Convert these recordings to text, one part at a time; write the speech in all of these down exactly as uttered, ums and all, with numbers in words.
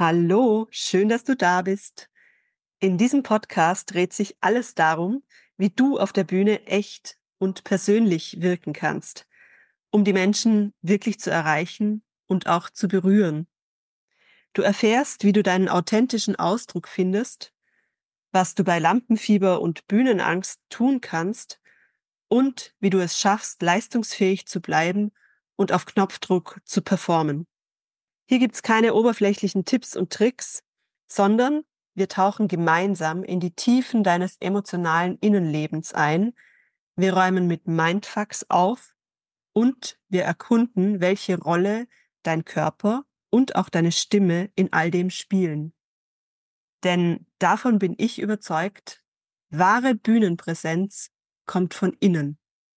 Hallo, schön, dass du da bist. In diesem Podcast dreht sich alles darum, wie du auf der Bühne echt und persönlich wirken kannst, um die Menschen wirklich zu erreichen und auch zu berühren. Du erfährst, wie du deinen authentischen Ausdruck findest, was du bei Lampenfieber und Bühnenangst tun kannst und wie du es schaffst, leistungsfähig zu bleiben und auf Knopfdruck zu performen. Hier gibt's keine oberflächlichen Tipps und Tricks, sondern wir tauchen gemeinsam in die Tiefen deines emotionalen Innenlebens ein. Wir räumen mit Mindfucks auf und wir erkunden, welche Rolle dein Körper und auch deine Stimme in all dem spielen. Denn davon bin ich überzeugt, wahre Bühnenpräsenz kommt von innen.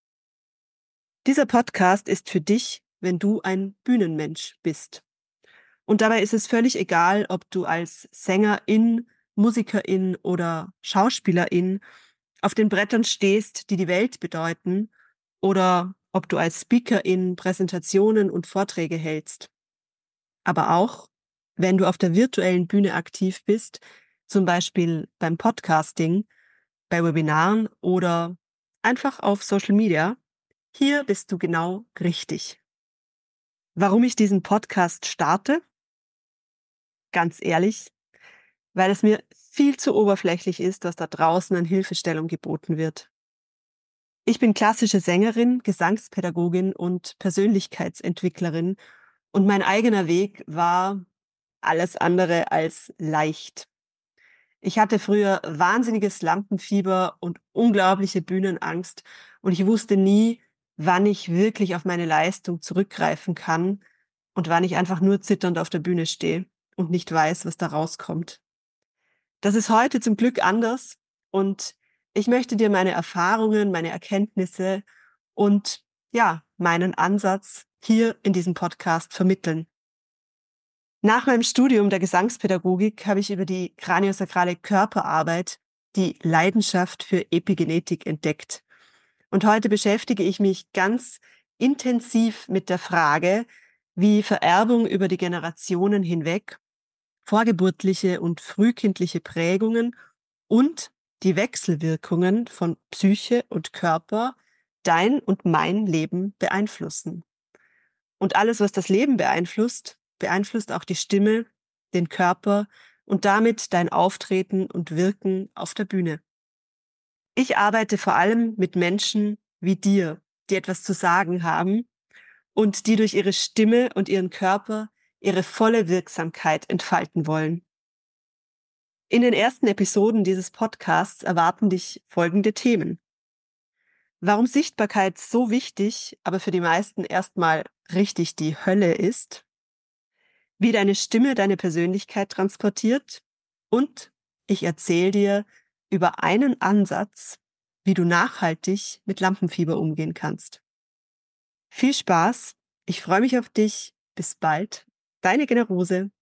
Dieser Podcast ist für dich, wenn du ein Bühnenmensch bist. Und dabei ist es völlig egal, ob du als Sängerin, Musikerin oder Schauspielerin auf den Brettern stehst, die die Welt bedeuten, oder ob du als Speakerin Präsentationen und Vorträge hältst. Aber auch, wenn du auf der virtuellen Bühne aktiv bist, zum Beispiel beim Podcasting, bei Webinaren oder einfach auf Social Media, hier bist du genau richtig. Warum ich diesen Podcast starte? Ganz ehrlich, weil es mir viel zu oberflächlich ist, was da draußen an Hilfestellung geboten wird. Ich bin klassische Sängerin, Gesangspädagogin und Persönlichkeitsentwicklerin und mein eigener Weg war alles andere als leicht. Ich hatte früher wahnsinniges Lampenfieber und unglaubliche Bühnenangst und ich wusste nie, wann ich wirklich auf meine Leistung zurückgreifen kann und wann ich einfach nur zitternd auf der Bühne stehe und nicht weiß, was da rauskommt. Das ist heute zum Glück anders und ich möchte dir meine Erfahrungen, meine Erkenntnisse und ja, meinen Ansatz hier in diesem Podcast vermitteln. Nach meinem Studium der Gesangspädagogik habe ich über die kraniosakrale Körperarbeit die Leidenschaft für Epigenetik entdeckt. Und heute beschäftige ich mich ganz intensiv mit der Frage, wie Vererbung über die Generationen hinweg, vorgeburtliche und frühkindliche Prägungen und die Wechselwirkungen von Psyche und Körper dein und mein Leben beeinflussen. Und alles, was das Leben beeinflusst, beeinflusst auch die Stimme, den Körper und damit dein Auftreten und Wirken auf der Bühne. Ich arbeite vor allem mit Menschen wie dir, die etwas zu sagen haben und die durch ihre Stimme und ihren Körper ihre volle Wirksamkeit entfalten wollen. In den ersten Episoden dieses Podcasts erwarten dich folgende Themen. Warum Sichtbarkeit so wichtig, aber für die meisten erstmal richtig die Hölle ist, wie deine Stimme deine Persönlichkeit transportiert und ich erzähle dir über einen Ansatz, wie du nachhaltig mit Lampenfieber umgehen kannst. Viel Spaß, ich freue mich auf dich, bis bald, deine Generose.